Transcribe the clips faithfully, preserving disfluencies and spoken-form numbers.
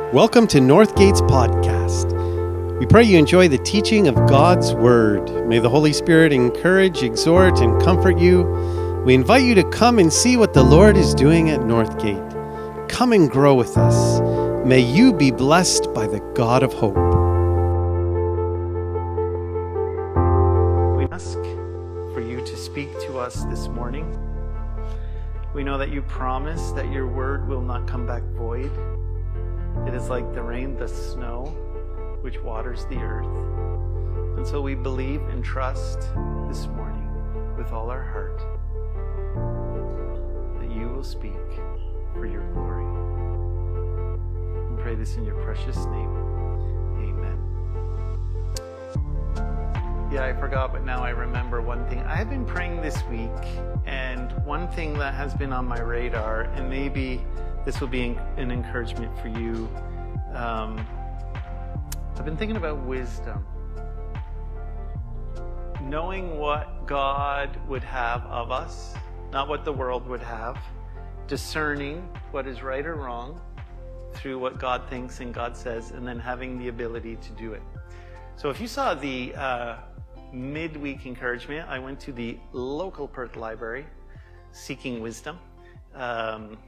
Welcome to Northgate's podcast. We pray you enjoy the teaching of God's Word. May the Holy Spirit encourage, exhort, and comfort you. We invite you to come and see what the Lord is doing at Northgate. Come and grow with us. May you be blessed by the God of hope. We ask for you to speak to us this morning. We know that you promise that your word will not come back void. It is like the rain, the snow, which waters the earth. And so we believe and trust this morning with all our heart that you will speak for your glory. We pray this in your precious name. Amen. Yeah, I forgot, but now I remember one thing. I have been praying this week, and one thing that has been on my radar, and maybe this will be an encouragement for you. Um, I've been thinking about wisdom. Knowing what God would have of us, not what the world would have. Discerning what is right or wrong through what God thinks and God says, and then having the ability to do it. So if you saw the uh, midweek encouragement, I went to the local Perth library, seeking wisdom. Um,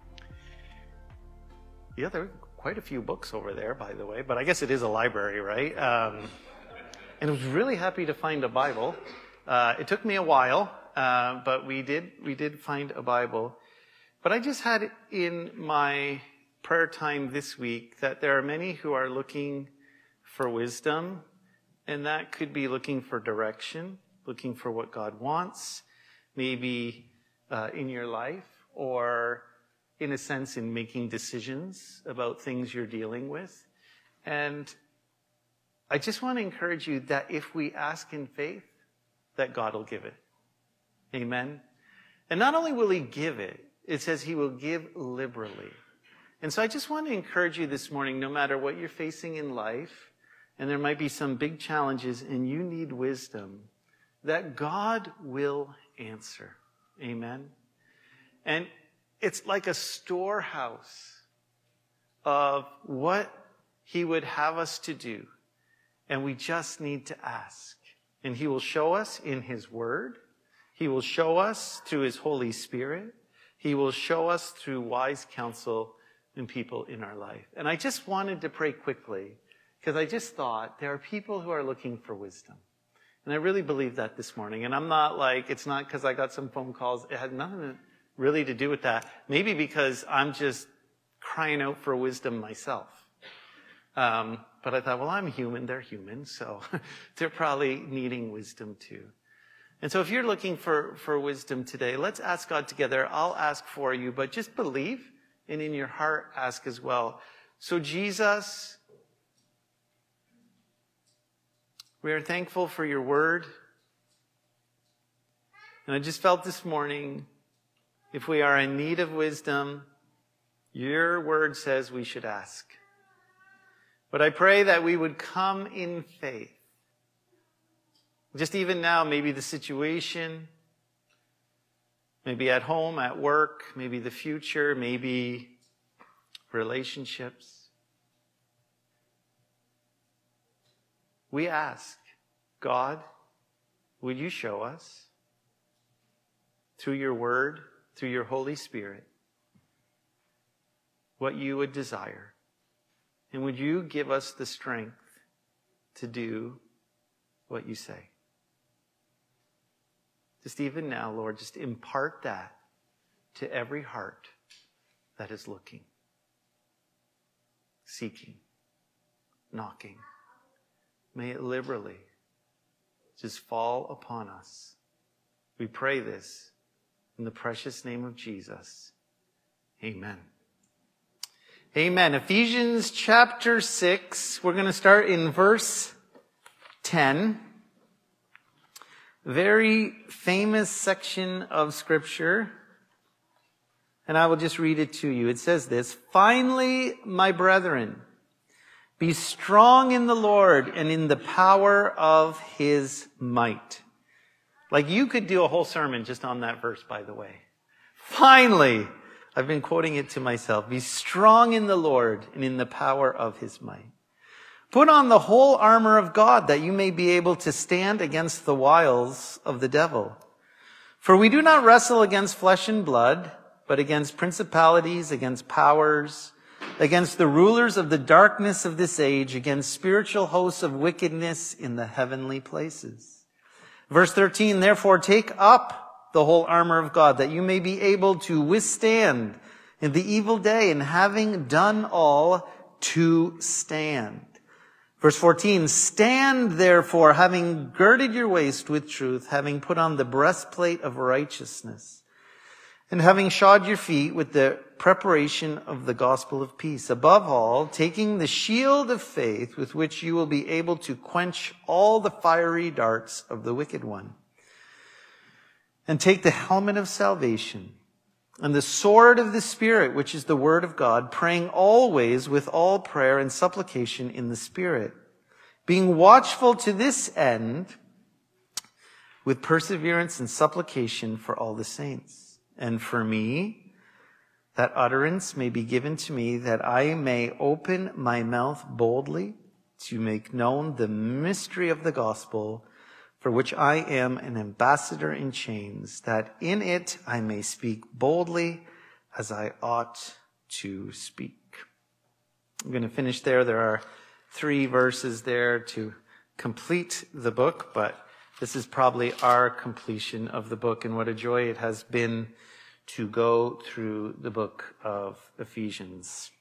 Yeah, there are quite a few books over there, by the way, but I guess it is a library, right? Um, and I was really happy to find a Bible. Uh, it took me a while, uh, but we did we did find a Bible. But I just had in my prayer time this week that there are many who are looking for wisdom, and that could be looking for direction, looking for what God wants, maybe uh, in your life, or in a sense, in making decisions about things you're dealing with. And I just want to encourage you that if we ask in faith, that God will give it. Amen? And not only will he give it, it says he will give liberally. And so I just want to encourage you this morning, no matter what you're facing in life, and there might be some big challenges and you need wisdom, that God will answer. Amen? And it's like a storehouse of what he would have us to do. And we just need to ask. And he will show us in his word. He will show us through his Holy Spirit. He will show us through wise counsel and people in our life. And I just wanted to pray quickly, because I just thought there are people who are looking for wisdom. And I really believe that this morning. And I'm not like, it's not because I got some phone calls. It had nothing to really to do with that. Maybe because I'm just crying out for wisdom myself. Um, but I thought, well, I'm human, they're human, so they're probably needing wisdom too. And so if you're looking for, for wisdom today, let's ask God together. I'll ask for you, but just believe, and in your heart ask as well. So Jesus, we are thankful for your word. And I just felt this morning, if we are in need of wisdom, your word says we should ask. But I pray that we would come in faith. Just even now, maybe the situation, maybe at home, at work, maybe the future, maybe relationships. We ask, God, would you show us through your word, through your Holy Spirit, what you would desire. And would you give us the strength to do what you say? Just even now, Lord, just impart that to every heart that is looking, seeking, knocking. May it liberally just fall upon us. We pray this in the precious name of Jesus. Amen. Amen. Ephesians chapter six. We're going to start in verse ten. Very famous section of Scripture. And I will just read it to you. It says this: Finally, my brethren, be strong in the Lord and in the power of his might. Like, you could do a whole sermon just on that verse, by the way. Finally, I've been quoting it to myself. Be strong in the Lord and in the power of his might. Put on the whole armor of God that you may be able to stand against the wiles of the devil. For we do not wrestle against flesh and blood, but against principalities, against powers, against the rulers of the darkness of this age, against spiritual hosts of wickedness in the heavenly places. Verse thirteen, therefore take up the whole armor of God, that you may be able to withstand in the evil day, and having done all, to stand. Verse fourteen, stand therefore, having girded your waist with truth, having put on the breastplate of righteousness, and having shod your feet with the preparation of the gospel of peace. Above all, taking the shield of faith, with which you will be able to quench all the fiery darts of the wicked one. And take the helmet of salvation, and the sword of the Spirit, which is the word of God, praying always with all prayer and supplication in the Spirit, being watchful to this end with perseverance and supplication for all the saints. And for me, that utterance may be given to me, that I may open my mouth boldly to make known the mystery of the gospel, for which I am an ambassador in chains, that in it I may speak boldly as I ought to speak. I'm going to finish there. There are three verses there to complete the book, but this is probably our completion of the book, and what a joy it has been to go through the book of Ephesians.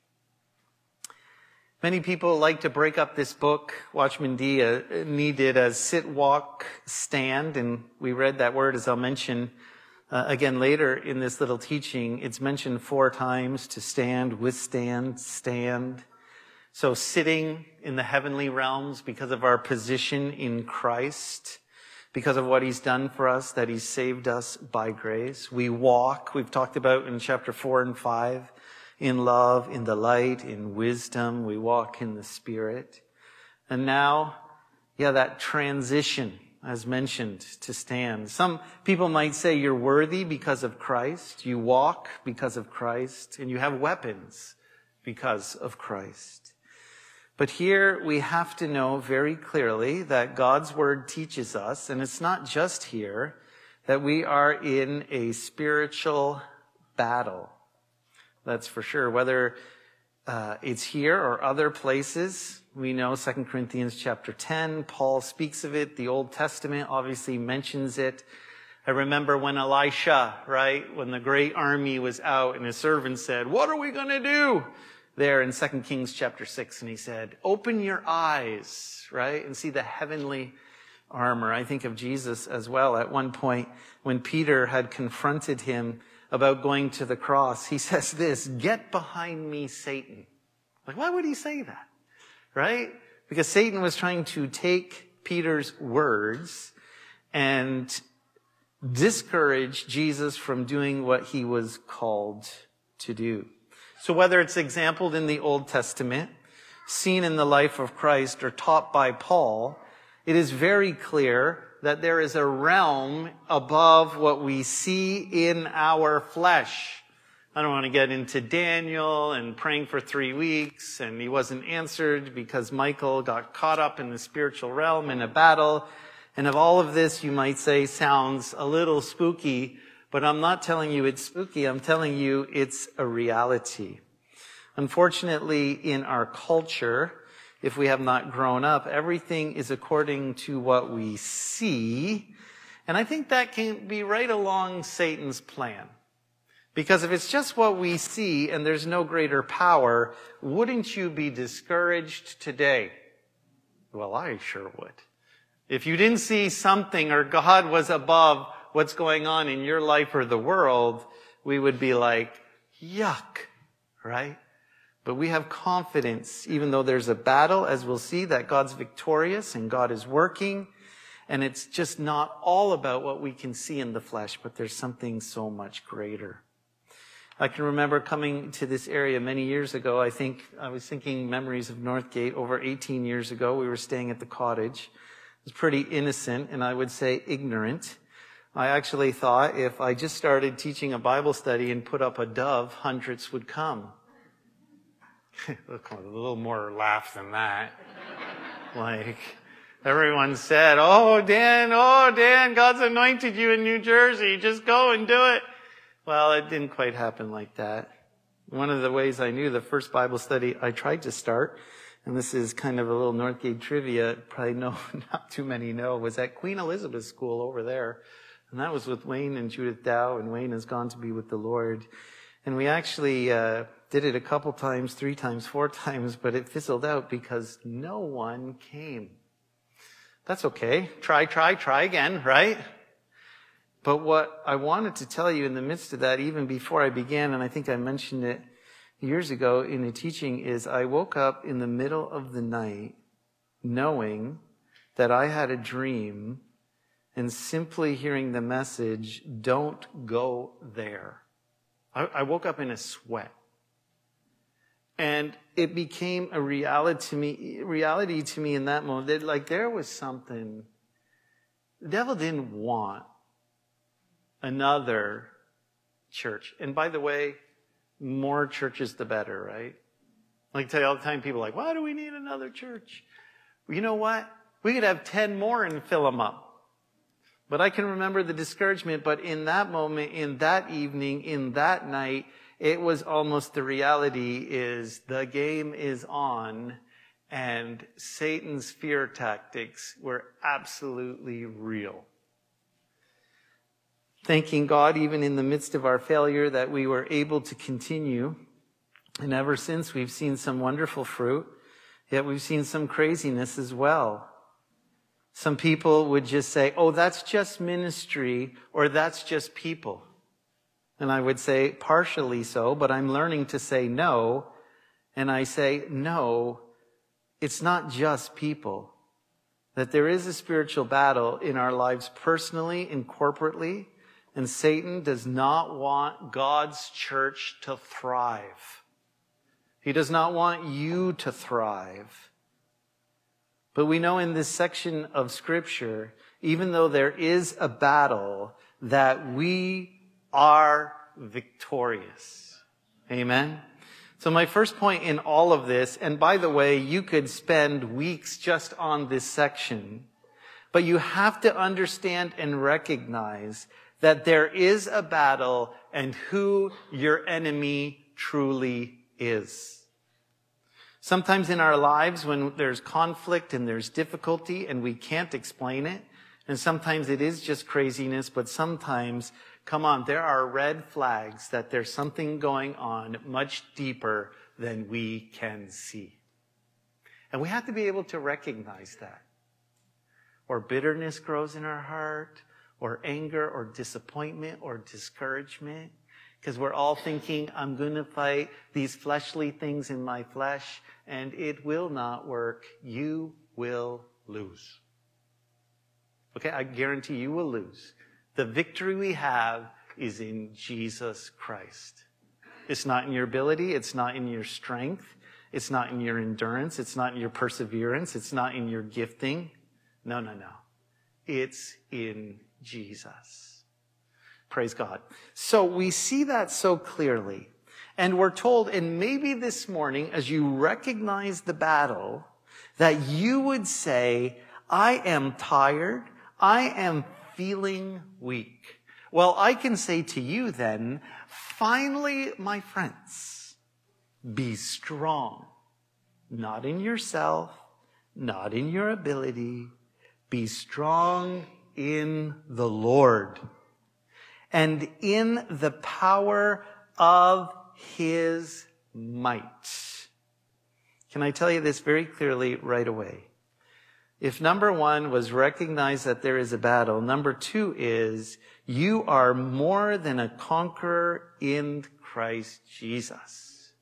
Many people like to break up this book. Watchman Nee, uh, Nee did as sit, walk, stand, and we read that word, as I'll mention uh, again later in this little teaching. It's mentioned four times: to stand, withstand, stand. So sitting in the heavenly realms because of our position in Christ, because of what he's done for us, that he's saved us by grace. We walk, we've talked about in chapter four and five, in love, in the light, in wisdom. We walk in the Spirit. And now, yeah, that transition, as mentioned, to stand. Some people might say you're worthy because of Christ. You walk because of Christ, and you have weapons because of Christ. But here we have to know very clearly that God's word teaches us, and it's not just here, that we are in a spiritual battle. That's for sure. Whether uh, it's here or other places, we know Second Corinthians chapter ten, Paul speaks of it. The Old Testament obviously mentions it. I remember when Elisha, right, when the great army was out and his servant said, what are we going to do? There in Second Kings chapter six, and he said, open your eyes, right, and see the heavenly armor. I think of Jesus as well. At one point, when Peter had confronted him about going to the cross, he says this, get behind me, Satan. Like, why would he say that? Right? Because Satan was trying to take Peter's words and discourage Jesus from doing what he was called to do. So whether it's exampled in the Old Testament, seen in the life of Christ, or taught by Paul, it is very clear that there is a realm above what we see in our flesh. I don't want to get into Daniel and praying for three weeks, and he wasn't answered because Michael got caught up in the spiritual realm in a battle. And of all of this, you might say, sounds a little spooky, but I'm not telling you it's spooky. I'm telling you it's a reality. Unfortunately, in our culture, if we have not grown up, everything is according to what we see. And I think that can be right along Satan's plan. Because if it's just what we see and there's no greater power, wouldn't you be discouraged today? Well, I sure would. If you didn't see something or God was above what's going on in your life or the world, we would be like, yuck, right? But we have confidence, even though there's a battle, as we'll see, that God's victorious and God is working. And it's just not all about what we can see in the flesh, but there's something so much greater. I can remember coming to this area many years ago. I think I was thinking memories of Northgate over eighteen years ago. We were staying at the cottage. It was pretty innocent, and I would say ignorant I actually thought if I just started teaching a Bible study and put up a dove, hundreds would come. A little more laugh than that. Like, everyone said, oh, Dan, oh, Dan, God's anointed you in New Jersey. Just go and do it. Well, it didn't quite happen like that. One of the ways I knew, the first Bible study I tried to start, and this is kind of a little Northgate trivia, probably no, not too many know, was at Queen Elizabeth School over there. And that was with Wayne and Judith Dow, and Wayne has gone to be with the Lord. And we actually uh, did it a couple times, three times, four times, but it fizzled out because no one came. That's okay. Try, try, try again, right? But what I wanted to tell you in the midst of that, even before I began, and I think I mentioned it years ago in a teaching, is I woke up in the middle of the night knowing that I had a dream and simply hearing the message, don't go there. I, I woke up in a sweat. And it became a reality to me, reality to me in that moment that like there was something, the devil didn't want another church. And by the way, more churches the better, right? Like I tell you all the time, people are like, why do we need another church? Well, you know what? We could have ten more and fill them up. But I can remember the discouragement, but in that moment, in that evening, in that night, it was almost the reality is the game is on and Satan's fear tactics were absolutely real. Thanking God, even in the midst of our failure, that we were able to continue. And ever since, we've seen some wonderful fruit, yet we've seen some craziness as well. Some people would just say, oh, that's just ministry, or that's just people. And I would say, partially so, but I'm learning to say no. And I say, no, it's not just people. That there is a spiritual battle in our lives personally and corporately. And Satan does not want God's church to thrive. He does not want you to thrive. But we know in this section of Scripture, even though there is a battle, that we are victorious. Amen? So my first point in all of this, and by the way, you could spend weeks just on this section, but you have to understand and recognize that there is a battle and who your enemy truly is. Sometimes in our lives when there's conflict and there's difficulty and we can't explain it, and sometimes it is just craziness, but sometimes, come on, there are red flags that there's something going on much deeper than we can see. And we have to be able to recognize that. Or bitterness grows in our heart, or anger, or disappointment, or discouragement. Because we're all thinking, I'm going to fight these fleshly things in my flesh, and it will not work. You will lose. Okay, I guarantee you will lose. The victory we have is in Jesus Christ. It's not in your ability. It's not in your strength. It's not in your endurance. It's not in your perseverance. It's not in your gifting. No, no, no. It's in Jesus. Praise God. So we see that so clearly. And we're told, and maybe this morning, as you recognize the battle, that you would say, I am tired. I am feeling weak. Well, I can say to you then, finally, my friends, be strong. Not in yourself, not in your ability. Be strong in the Lord. And in the power of his might. Can I tell you this very clearly right away? If number one was recognize that there is a battle, number two is you are more than a conqueror in Christ Jesus.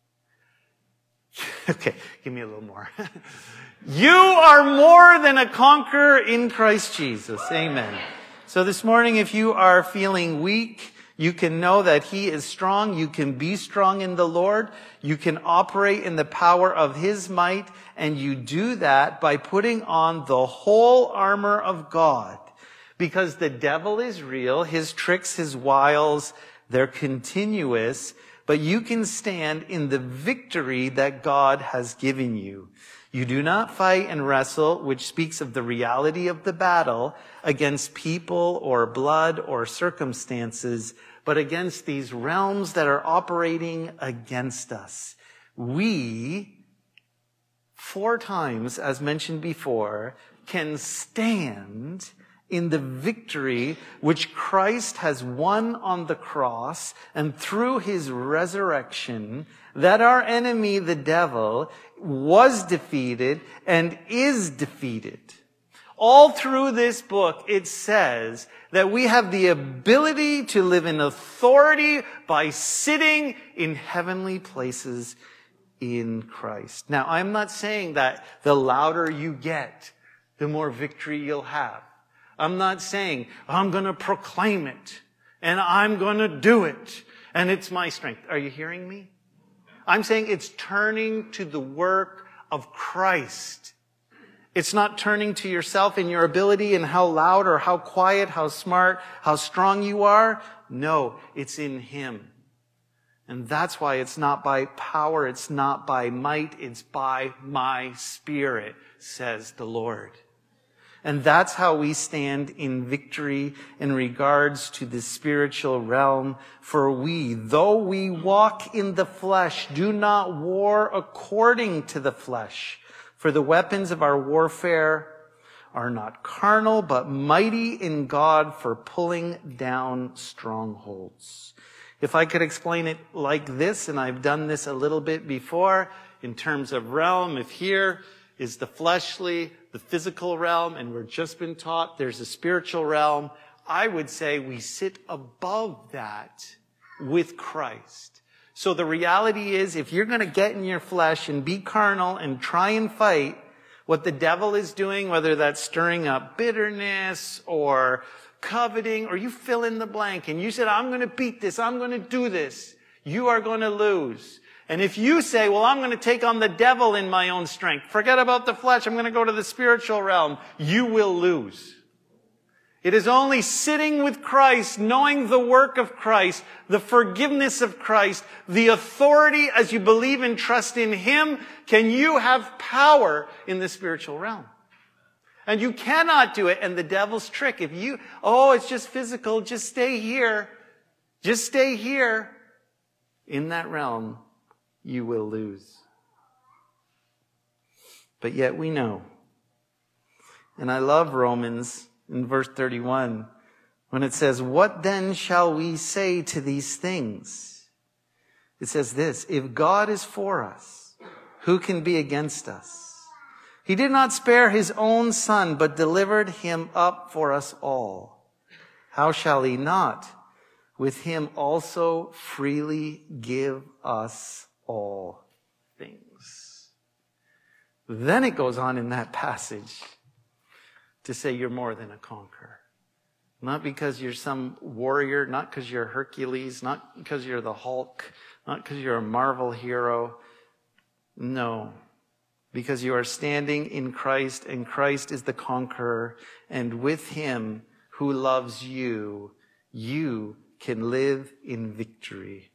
Okay, give me a little more. You are more than a conqueror in Christ Jesus. Amen. So this morning, if you are feeling weak, you can know that he is strong. You can be strong in the Lord. You can operate in the power of his might. And you do that by putting on the whole armor of God. Because the devil is real, his tricks, his wiles, they're continuous, but you can stand in the victory that God has given you. You do not fight and wrestle, which speaks of the reality of the battle, against people or blood or circumstances, but against these realms that are operating against us. We, four times, as mentioned before, can stand in the victory which Christ has won on the cross, and through his resurrection, that our enemy, the devil, was defeated and is defeated. All through this book, it says that we have the ability to live in authority by sitting in heavenly places in Christ. Now, I'm not saying that the louder you get, the more victory you'll have. I'm not saying, I'm going to proclaim it, and I'm going to do it, and it's my strength. Are you hearing me? I'm saying it's turning to the work of Christ. It's not turning to yourself and your ability and how loud or how quiet, how smart, how strong you are. No, it's in him. And that's why it's not by power, it's not by might, it's by my Spirit, says the Lord. And that's how we stand in victory in regards to the spiritual realm. For we, though we walk in the flesh, do not war according to the flesh. For the weapons of our warfare are not carnal, but mighty in God for pulling down strongholds. If I could explain it like this, and I've done this a little bit before, in terms of realm, if here is the fleshly, the physical realm, and we've just been taught there's a spiritual realm, I would say we sit above that with Christ. So the reality is, if you're going to get in your flesh and be carnal and try and fight what the devil is doing, whether that's stirring up bitterness or coveting, or you fill in the blank, and you said, I'm going to beat this, I'm going to do this, you are going to lose. And if you say, well, I'm going to take on the devil in my own strength, forget about the flesh, I'm going to go to the spiritual realm, you will lose. It is only sitting with Christ, knowing the work of Christ, the forgiveness of Christ, the authority as you believe and trust in him, can you have power in the spiritual realm. And you cannot do it. And the devil's trick, if you, oh, it's just physical, just stay here, just stay here, in that realm, you will lose. But yet we know. And I love Romans in verse thirty-one when it says, what then shall we say to these things? It says this, if God is for us, who can be against us? He did not spare his own son, but delivered him up for us all. How shall he not with him also freely give us all things? Then it goes on in that passage to say you're more than a conqueror. Not because you're some warrior, not because you're Hercules, not because you're the Hulk, not because you're a Marvel hero. No, because you are standing in Christ, and Christ is the conqueror, and with him who loves you, you can live in victory.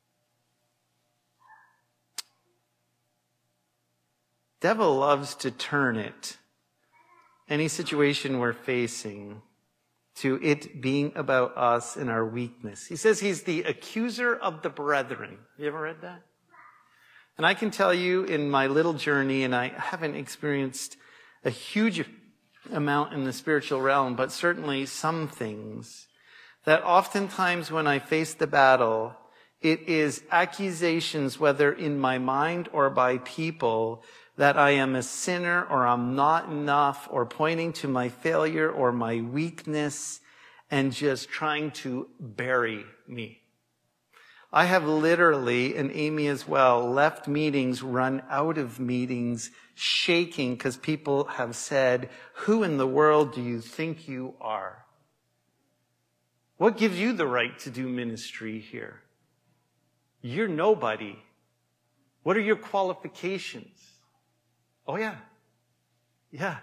Devil loves to turn it, any situation we're facing, to it being about us and our weakness. He says he's the accuser of the brethren. You ever read that? And I can tell you in my little journey, and I haven't experienced a huge amount in the spiritual realm, but certainly some things, that oftentimes when I face the battle, it is accusations, whether in my mind or by people, that I am a sinner or I'm not enough, or pointing to my failure or my weakness and just trying to bury me. I have literally, and Amy as well, left meetings, run out of meetings, shaking because people have said, who in the world do you think you are? What gives you the right to do ministry here? You're nobody. What are your qualifications? Oh yeah. Yeah.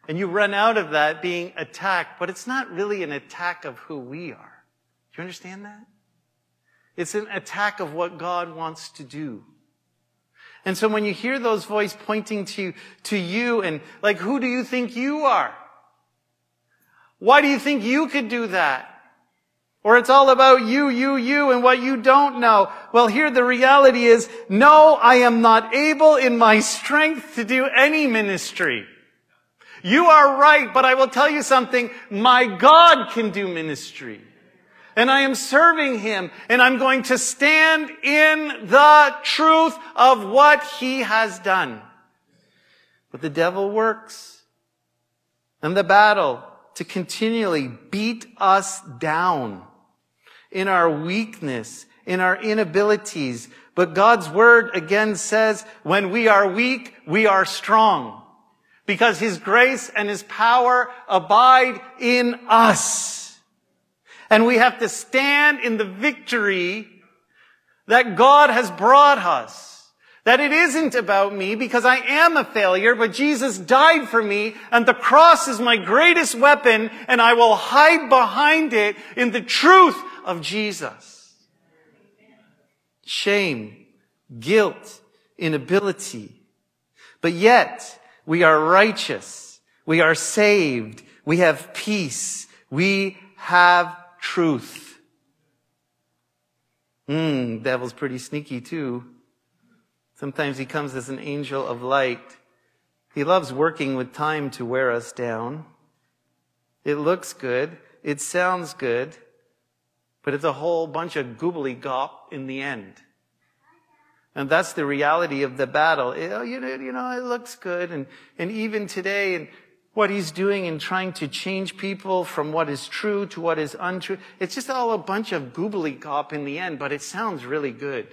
And you run out of that being attacked, but it's not really an attack of who we are. Do you understand that? It's an attack of what God wants to do. And so when you hear those voices pointing to, to you and like, who do you think you are? Why do you think you could do that? Or it's all about you, you, you, and what you don't know. Well, here the reality is, no, I am not able in my strength to do any ministry. You are right, but I will tell you something. My God can do ministry. And I am serving Him, and I'm going to stand in the truth of what He has done. But the devil works. And the battle to continually beat us down in our weakness, in our inabilities. But God's Word again says, when we are weak, we are strong. Because His grace and His power abide in us. And we have to stand in the victory that God has brought us. That it isn't about me because I am a failure, but Jesus died for me and the cross is my greatest weapon and I will hide behind it in the truth of Jesus. Shame, guilt, inability. But yet, we are righteous. We are saved. We have peace. We have truth. Hmm, devil's pretty sneaky too. Sometimes he comes as an angel of light. He loves working with time to wear us down. It looks good. It sounds good. But it's a whole bunch of gobbledygook in the end. And that's the reality of the battle. It, you know, you know, it looks good. And, and even today, and what he's doing in trying to change people from what is true to what is untrue, it's just all a bunch of gobbledygook in the end, but it sounds really good.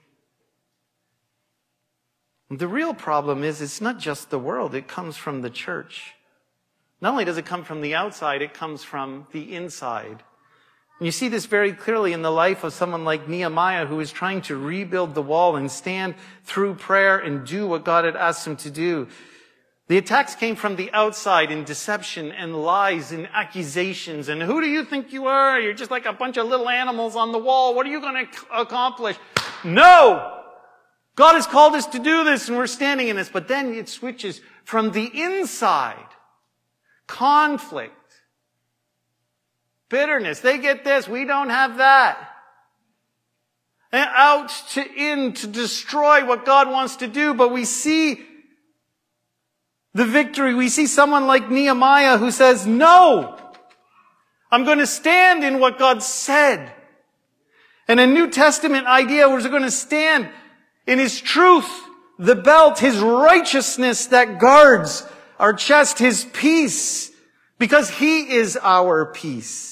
The real problem is it's not just the world, it comes from the church. Not only does it come from the outside, it comes from the inside. And you see this very clearly in the life of someone like Nehemiah, who is trying to rebuild the wall and stand through prayer and do what God had asked him to do. The attacks came from the outside in deception and lies and accusations. And who do you think you are? You're just like a bunch of little animals on the wall. What are you going to accomplish? No! God has called us to do this and we're standing in this. But then it switches from the inside. Conflict. Bitterness. They get this. We don't have that. And out to in to destroy what God wants to do. But we see the victory. We see someone like Nehemiah who says, no, I'm going to stand in what God said. And a New Testament idea was going to stand in His truth, the belt, His righteousness that guards our chest, His peace, because He is our peace.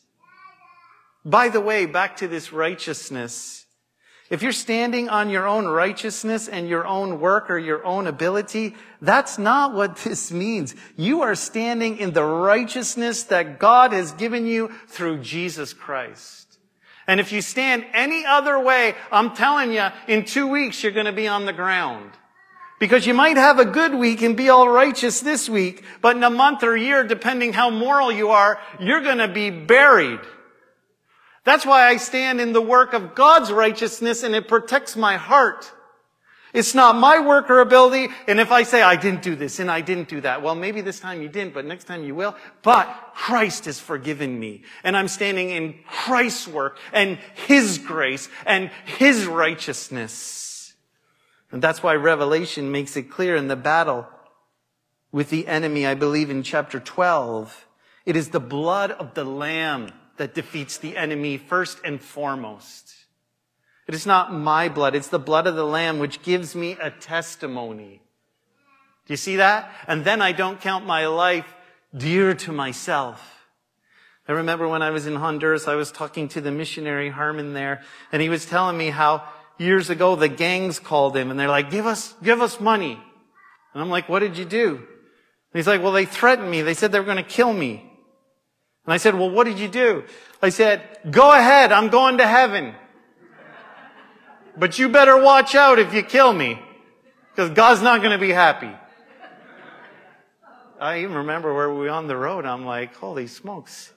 By the way, back to this righteousness. If you're standing on your own righteousness and your own work or your own ability, that's not what this means. You are standing in the righteousness that God has given you through Jesus Christ. And if you stand any other way, I'm telling you, in two weeks you're going to be on the ground. Because you might have a good week and be all righteous this week, but in a month or a year, depending how moral you are, you're going to be buried. That's why I stand in the work of God's righteousness and it protects my heart. It's not my work or ability, and if I say I didn't do this and I didn't do that, well, maybe this time you didn't, but next time you will. But Christ has forgiven me, and I'm standing in Christ's work and His grace and His righteousness. And that's why Revelation makes it clear in the battle with the enemy, I believe in chapter twelve, it is the blood of the Lamb that defeats the enemy first and foremost. It is not my blood, it's the blood of the Lamb which gives me a testimony. Do you see that? And then I don't count my life dear to myself. I remember when I was in Honduras, I was talking to the missionary Harmon there, and he was telling me how years ago the gangs called him, and they're like, give us, give us money. And I'm like, what did you do? And he's like, well, they threatened me. They said they were going to kill me. And I said, well, what did you do? I said, go ahead, I'm going to heaven. But you better watch out if you kill me, because God's not going to be happy. I even remember where we were on the road. I'm like, holy smokes.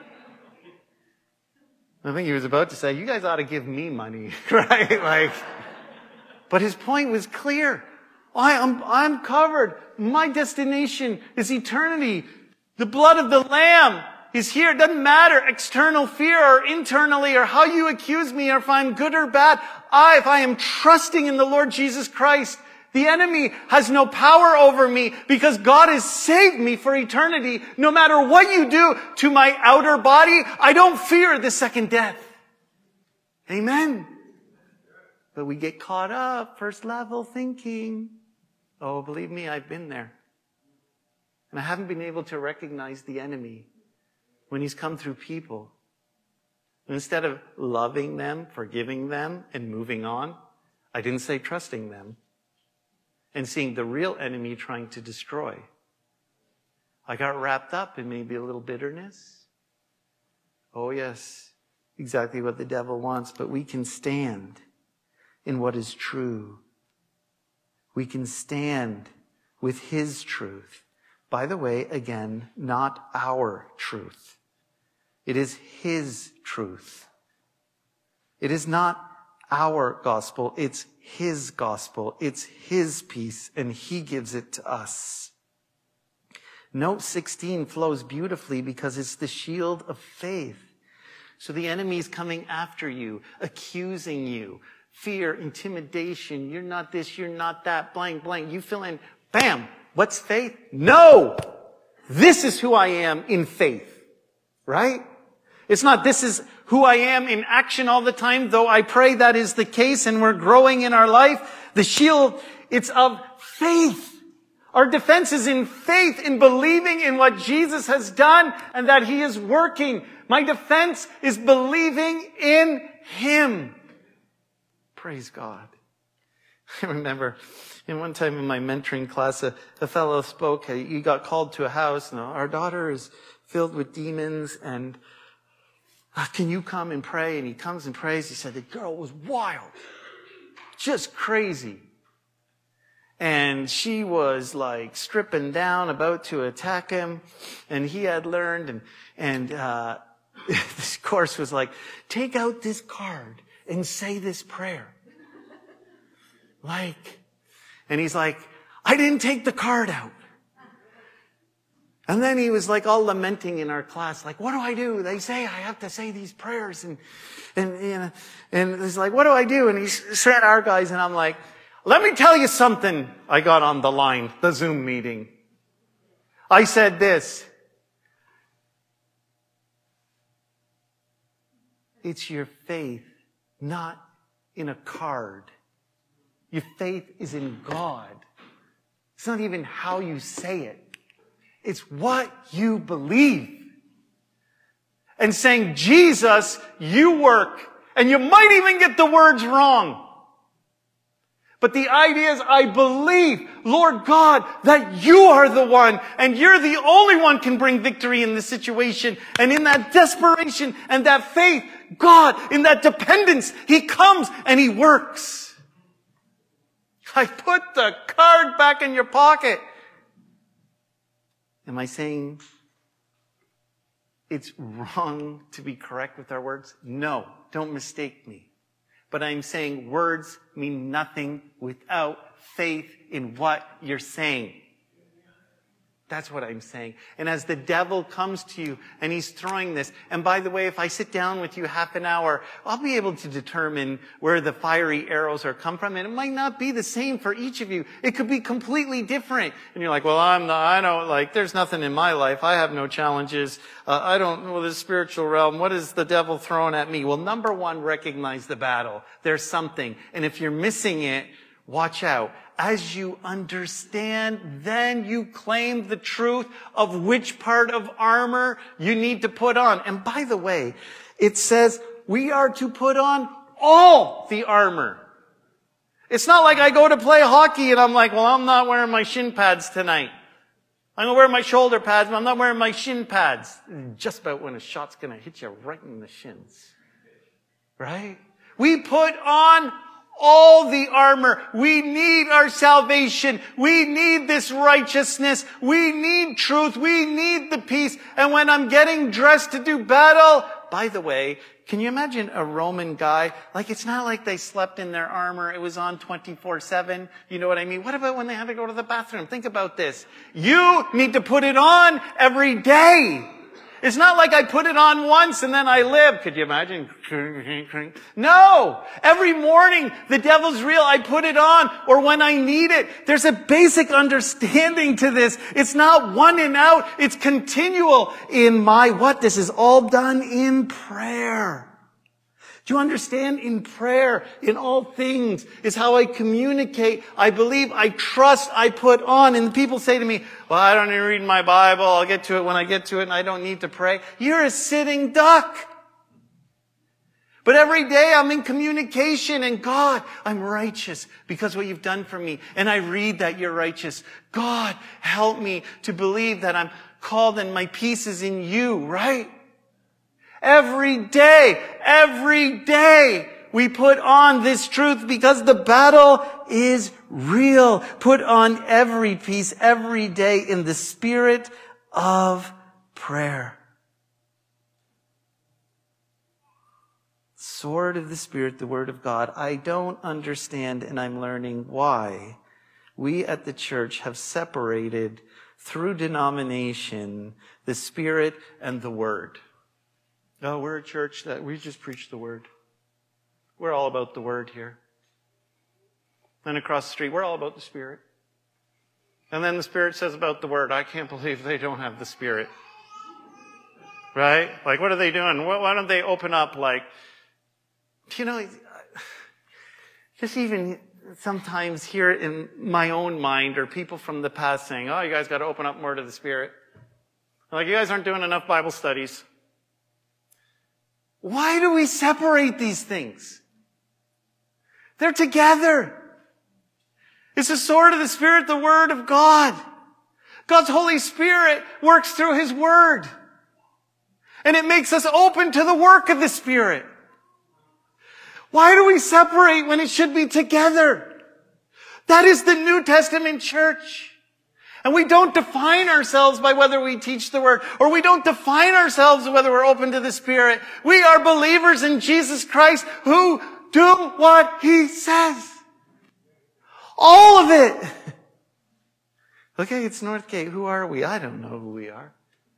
I think he was about to say, you guys ought to give me money, right? Like, but his point was clear. I, I'm, I'm covered. My destination is eternity. The blood of the Lamb is here. It doesn't matter external fear or internally or how you accuse me or if I'm good or bad. I, if I am trusting in the Lord Jesus Christ, the enemy has no power over me because God has saved me for eternity. No matter what you do to my outer body, I don't fear the second death. Amen. But we get caught up, first level thinking. Oh, believe me, I've been there. And I haven't been able to recognize the enemy when he's come through people. And instead of loving them, forgiving them, and moving on, I didn't say trusting them. And seeing the real enemy trying to destroy. I got wrapped up in maybe a little bitterness. Oh yes, exactly what the devil wants, but we can stand in what is true. We can stand with his truth. By the way, again, not our truth. It is his truth. It is not our gospel, it's his gospel. It's his peace, and he gives it to us. Note sixteen flows beautifully because it's the shield of faith. So the enemy is coming after you, accusing you. Fear, intimidation, you're not this, you're not that, blank, blank. You fill in, bam, what's faith? No! This is who I am in faith. Right? It's not this is who I am in action all the time, though I pray that is the case and we're growing in our life. The shield, it's of faith. Our defense is in faith, in believing in what Jesus has done and that he is working. My defense is believing in him. Praise God. I remember in one time in my mentoring class, a, a fellow spoke. He got called to a house and our daughter is filled with demons and can you come and pray? And he comes and prays. He said the girl was wild, just crazy. And she was like stripping down, about to attack him. And he had learned, and, and, uh, this course was like, take out this card and say this prayer. Like, and he's like, I didn't take the card out. And then he was like all lamenting in our class, like, what do I do? They say I have to say these prayers. And, and, you know, and he's like, what do I do? And he's sat our guys and I'm like, let me tell you something. I got on the line, the Zoom meeting. I said this. It's your faith, not in a card. Your faith is in God. It's not even how you say it. It's what you believe. And saying, Jesus, you work. And you might even get the words wrong. But the idea is, I believe, Lord God, that you are the one, and you're the only one can bring victory in this situation. And in that desperation and that faith, God, in that dependence, he comes and he works. I put the card back in your pocket. Am I saying it's wrong to be correct with our words? No, don't mistake me. But I'm saying words mean nothing without faith in what you're saying. That's what I'm saying. And as the devil comes to you and he's throwing this, and by the way, if I sit down with you half an hour, I'll be able to determine where the fiery arrows are come from. And it might not be the same for each of you. It could be completely different. And you're like, well, I'm not, I don't like, there's nothing in my life. I have no challenges. Uh, I don't know the spiritual realm. What is the devil throwing at me? Well, number one, recognize the battle. There's something. And if you're missing it, watch out. As you understand, then you claim the truth of which part of armor you need to put on. And by the way, it says we are to put on all the armor. It's not like I go to play hockey and I'm like, well, I'm not wearing my shin pads tonight. I'm going to wear my shoulder pads, but I'm not wearing my shin pads. Just about when a shot's going to hit you right in the shins. Right? We put on all the armor. We need our salvation. We need this righteousness. We need truth. We need the peace. And when I'm getting dressed to do battle, by the way, can you imagine a Roman guy? Like, it's not like they slept in their armor. It was on twenty-four seven. You know what I mean? What about when they had to go to the bathroom? Think about this. You need to put it on every day. It's not like I put it on once and then I live. Could you imagine? No! Every morning, the devil's real. I put it on, or when I need it. There's a basic understanding to this. It's not one and out. It's continual. In my what? This is all done in prayer. Do you understand? In prayer, in all things, is how I communicate. I believe, I trust, I put on. And people say to me, well, I don't even read my Bible. I'll get to it when I get to it, and I don't need to pray. You're a sitting duck. But every day I'm in communication, and God, I'm righteous because what you've done for me. And I read that you're righteous. God, help me to believe that I'm called and my peace is in you, right? Every day, every day, we put on this truth because the battle is real. Put on every piece, every day in the spirit of prayer. Sword of the Spirit, the Word of God. I don't understand, and I'm learning why we at the church have separated through denomination the Spirit and the Word. No, we're a church that we just preach the Word. We're all about the Word here. And across the street, we're all about the Spirit. And then the Spirit says about the Word, I can't believe they don't have the Spirit. Right? Like, what are they doing? Why don't they open up, like, you know, just even sometimes hear it in my own mind, or people from the past saying, oh, you guys got to open up more to the Spirit. Like, you guys aren't doing enough Bible studies. Why do we separate these things? They're together. It's the sword of the Spirit, the Word of God. God's Holy Spirit works through His Word. And it makes us open to the work of the Spirit. Why do we separate when it should be together? That is the New Testament church. And we don't define ourselves by whether we teach the Word, or we don't define ourselves whether we're open to the Spirit. We are believers in Jesus Christ who do what He says. All of it. Okay, it's Northgate. Who are we? I don't know who we are.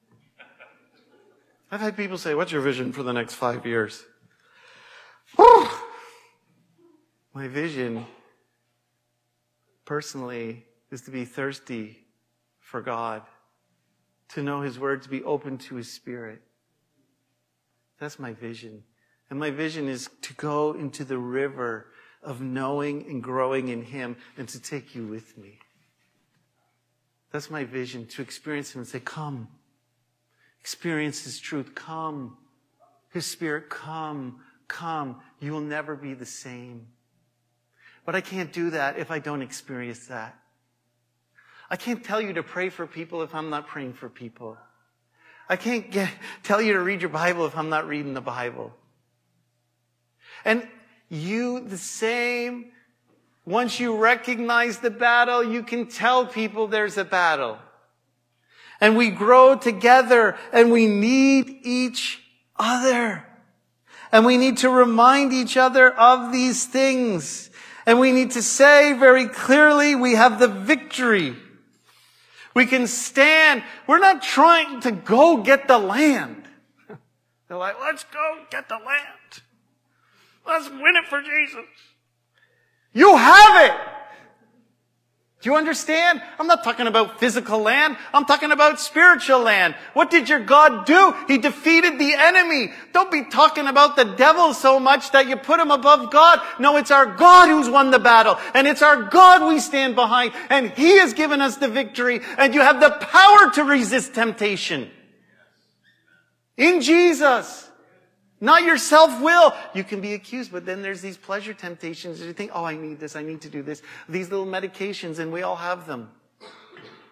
I've had people say, what's your vision for the next five years? Whew. My vision, personally, is to be thirsty for God, to know His Word, to be open to His Spirit. That's my vision. And my vision is to go into the river of knowing and growing in Him, and to take you with me. That's my vision, to experience Him and say, come. Experience His truth. Come. His Spirit, come. Come. You will never be the same. But I can't do that if I don't experience that. I can't tell you to pray for people if I'm not praying for people. I can't get, tell you to read your Bible if I'm not reading the Bible. And you, the same, once you recognize the battle, you can tell people there's a battle. And we grow together, and we need each other. And we need to remind each other of these things. And we need to say very clearly, we have the victory. We can stand. We're not trying to go get the land. They're like, let's go get the land. Let's win it for Jesus. You have it. Do you understand? I'm not talking about physical land. I'm talking about spiritual land. What did your God do? He defeated the enemy. Don't be talking about the devil so much that you put him above God. No, it's our God who's won the battle. And it's our God we stand behind. And He has given us the victory. And you have the power to resist temptation. In Jesus. Not your self-will. You can be accused, but then there's these pleasure temptations. And you think, oh, I need this, I need to do this. These little medications, and we all have them.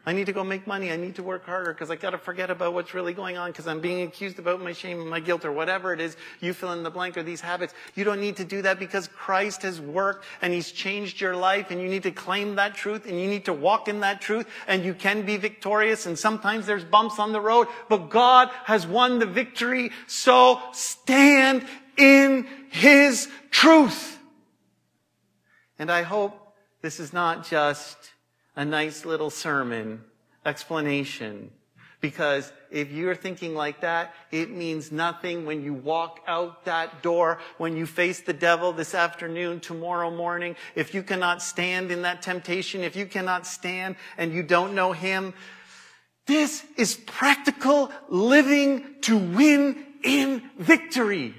I need to go make money. I need to work harder because I got to forget about what's really going on because I'm being accused about my shame and my guilt or whatever it is. You fill in the blank or these habits. You don't need to do that because Christ has worked and he's changed your life, and you need to claim that truth and you need to walk in that truth, and you can be victorious, and sometimes there's bumps on the road, but God has won the victory. So stand in his truth. And I hope this is not just a nice little sermon explanation, because if you're thinking like that, it means nothing when you walk out that door, when you face the devil this afternoon, tomorrow morning. If you cannot stand in that temptation, if you cannot stand and you don't know him, this is practical living to win in victory.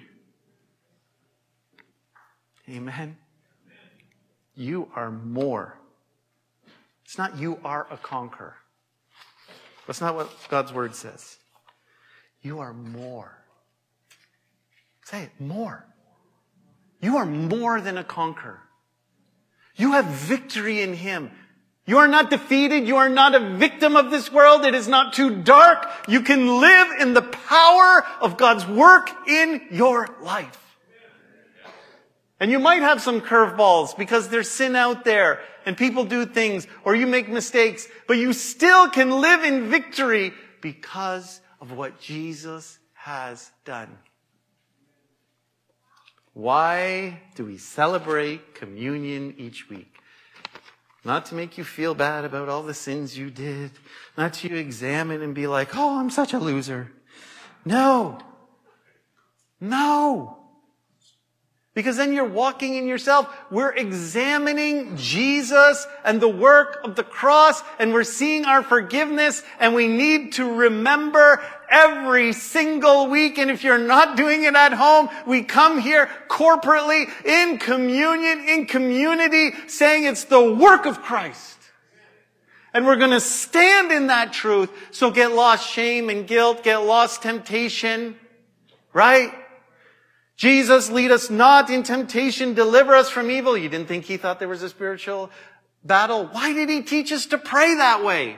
Amen. You are more. It's not you are a conqueror. That's not what God's word says. You are more. Say it, more. You are more than a conqueror. You have victory in him. You are not defeated. You are not a victim of this world. It is not too dark. You can live in the power of God's work in your life. And you might have some curveballs because there's sin out there and people do things or you make mistakes, but you still can live in victory because of what Jesus has done. Why do we celebrate communion each week? Not to make you feel bad about all the sins you did, not to examine and be like, oh, I'm such a loser. No. No. Because then you're walking in yourself. We're examining Jesus and the work of the cross, and we're seeing our forgiveness, and we need to remember every single week. And if you're not doing it at home, we come here corporately, in communion, in community, saying it's the work of Christ. And we're going to stand in that truth. So get lost shame and guilt, get lost temptation, right? Jesus, lead us not in temptation, deliver us from evil. You didn't think he thought there was a spiritual battle? Why did he teach us to pray that way?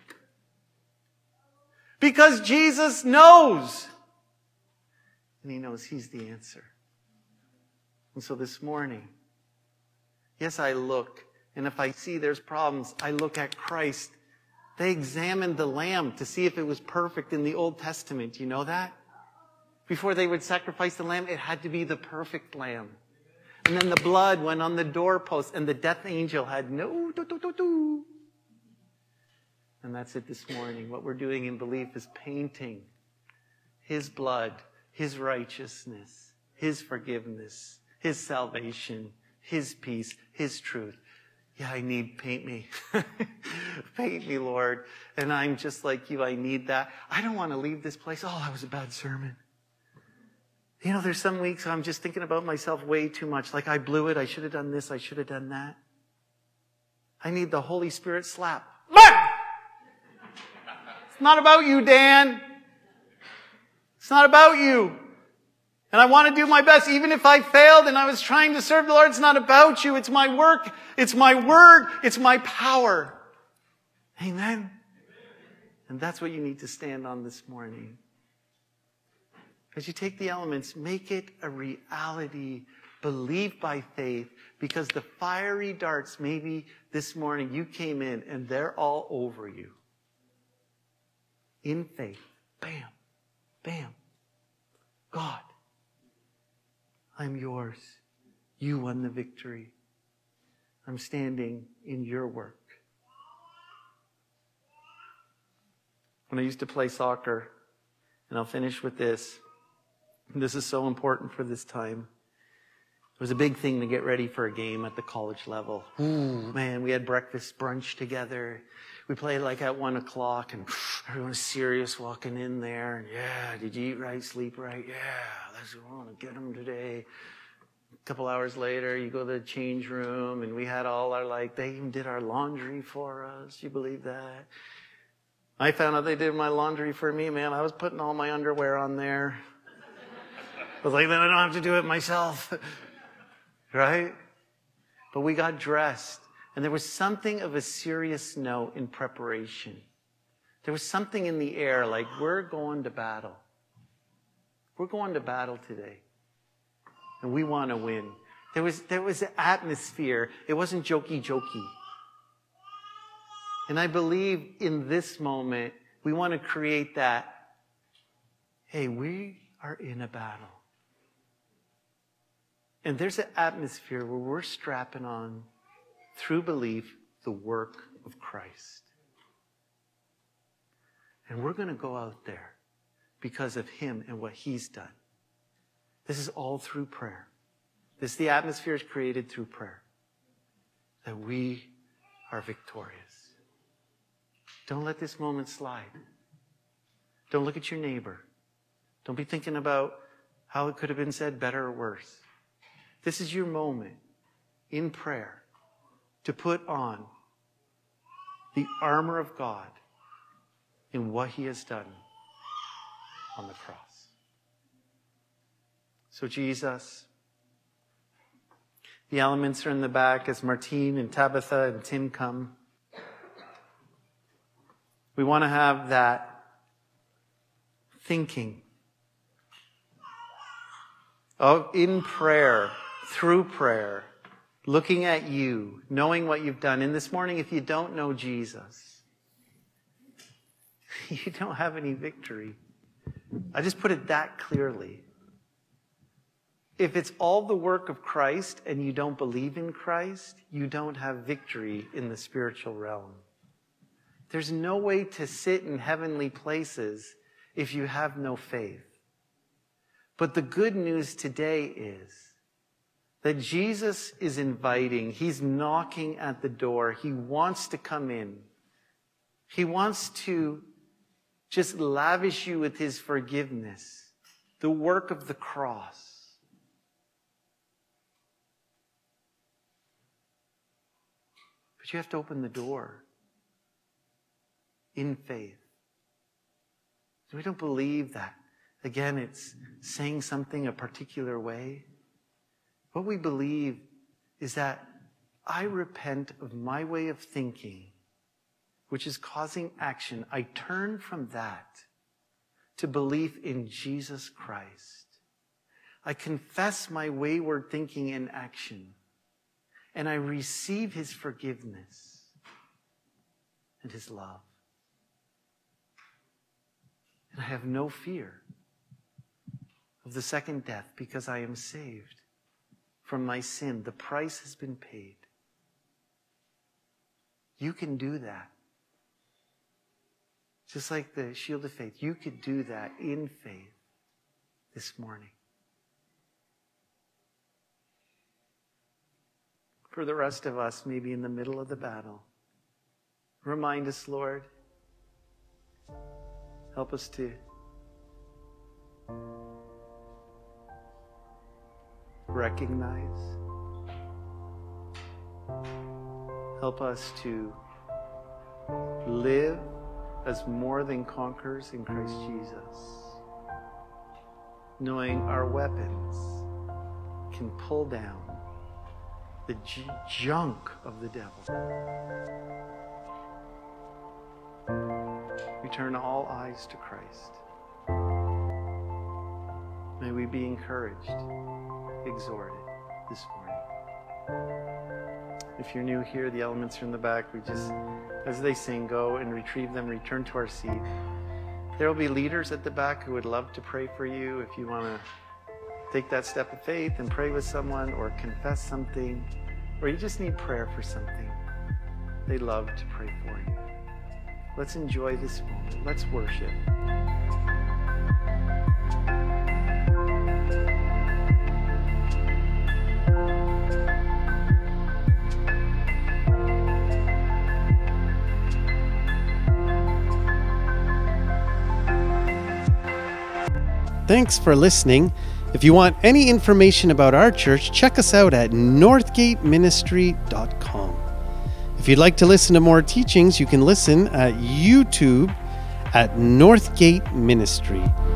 Because Jesus knows. And he knows he's the answer. And so this morning, yes, I look, and if I see there's problems, I look at Christ. They examined the lamb to see if it was perfect in the Old Testament. You know that? Before they would sacrifice the lamb, it had to be the perfect lamb. And then the blood went on the doorpost, and the death angel had no do, do, do, do. And that's it this morning. What we're doing in belief is painting his blood, his righteousness, his forgiveness, his salvation, his peace, his truth. Yeah, I need, paint me. Paint me, Lord. And I'm just like you. I need that. I don't want to leave this place. Oh, that was a bad sermon. You know, there's some weeks I'm just thinking about myself way too much. Like, I blew it. I should have done this. I should have done that. I need the Holy Spirit slap. It's not about you, Dan. It's not about you. And I want to do my best. Even if I failed and I was trying to serve the Lord, it's not about you. It's my work. It's my word. It's my power. Amen. And that's what you need to stand on this morning. As you take the elements, make it a reality. Believe by faith, because the fiery darts, maybe this morning you came in and they're all over you. In faith. Bam. Bam. God, I'm yours. You won the victory. I'm standing in your work. When I used to play soccer, and I'll finish with this, and this is so important for this time. It was a big thing to get ready for a game at the college level. Ooh, man, we had breakfast, brunch together. We played like at one o'clock, and everyone was serious walking in there. And yeah, did you eat right, sleep right? Yeah, that's what I want to get them today. A couple hours later, you go to the change room, and we had all our, like, they even did our laundry for us. You believe that? I found out they did my laundry for me, man. I was putting all my underwear on there. I was like, then I don't have to do it myself. Right? But we got dressed. And there was something of a serious note in preparation. There was something in the air like, we're going to battle. We're going to battle today. And we want to win. There was, there was an atmosphere. It wasn't jokey jokey. And I believe in this moment, we want to create that, hey, we are in a battle. And there's an atmosphere where we're strapping on, through belief, the work of Christ. And we're going to go out there because of him and what he's done. This is all through prayer. This, the atmosphere is created through prayer. That we are victorious. Don't let this moment slide. Don't look at your neighbor. Don't be thinking about how it could have been said better or worse. This is your moment in prayer to put on the armor of God in what he has done on the cross. So Jesus, the elements are in the back as Martine and Tabitha and Tim come. We want to have that thinking of in prayer, through prayer, looking at you, knowing what you've done. And this morning, if you don't know Jesus, you don't have any victory. I just put it that clearly. If it's all the work of Christ and you don't believe in Christ, you don't have victory in the spiritual realm. There's no way to sit in heavenly places if you have no faith. But the good news today is that Jesus is inviting, he's knocking at the door. He wants to come in. He wants to just lavish you with his forgiveness, the work of the cross. But you have to open the door in faith. We don't believe that. Again, it's saying something a particular way. What we believe is that I repent of my way of thinking, which is causing action. I turn from that to belief in Jesus Christ. I confess my wayward thinking and action, and I receive his forgiveness and his love. And I have no fear of the second death because I am saved from my sin. The price has been paid. You can do that. Just like the shield of faith, you could do that in faith this morning. For the rest of us, maybe in the middle of the battle, remind us, Lord, help us to recognize, help us to live as more than conquerors in Christ Jesus, knowing our weapons can pull down the j- junk of the devil. We turn all eyes to Christ. May we be encouraged, exhorted this morning. If you're new here, the elements are in the back. We just, as they sing, go and retrieve them, return to our seat. There will be leaders at the back who would love to pray for you if you want to take that step of faith and pray with someone or confess something, or you just need prayer for something. They love to pray for you. Let's enjoy this moment. Let's worship. Thanks for listening. If you want any information about our church, check us out at northgate ministry dot com. If you'd like to listen to more teachings, you can listen at YouTube at Northgate Ministry.